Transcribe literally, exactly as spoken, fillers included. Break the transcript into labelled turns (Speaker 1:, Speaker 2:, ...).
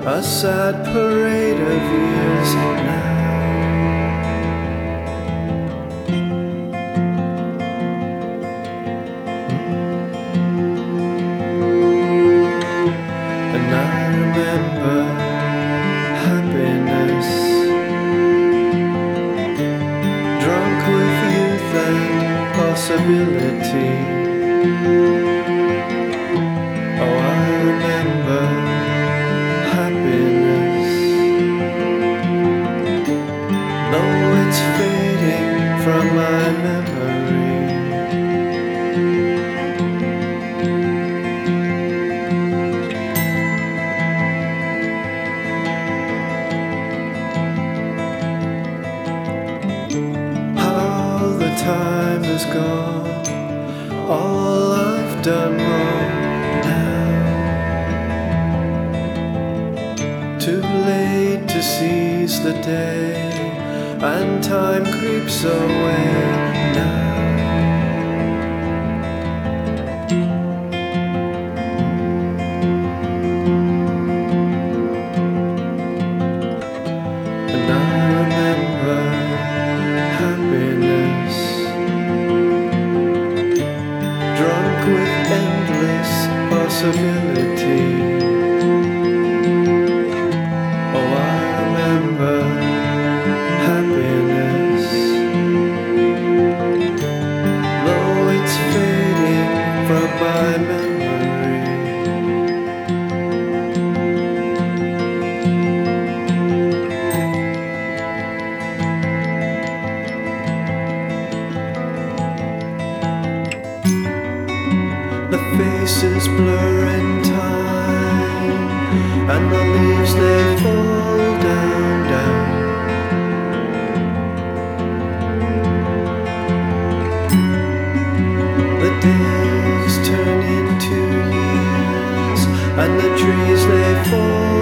Speaker 1: a sad parade of years now. And I remember happiness, drunk with youth and possibility. Oh, I remember happiness, though it's fading from my memory. How the time has gone, all I've done wrong now. Too late to seize the day, and time creeps away now. And I remember happiness, drunk with endless possibility. Oh, I remember happiness, though it's fading from my memory. The faces blur in time, and the leaves they fall down, down. The days turn into years, and the trees they fall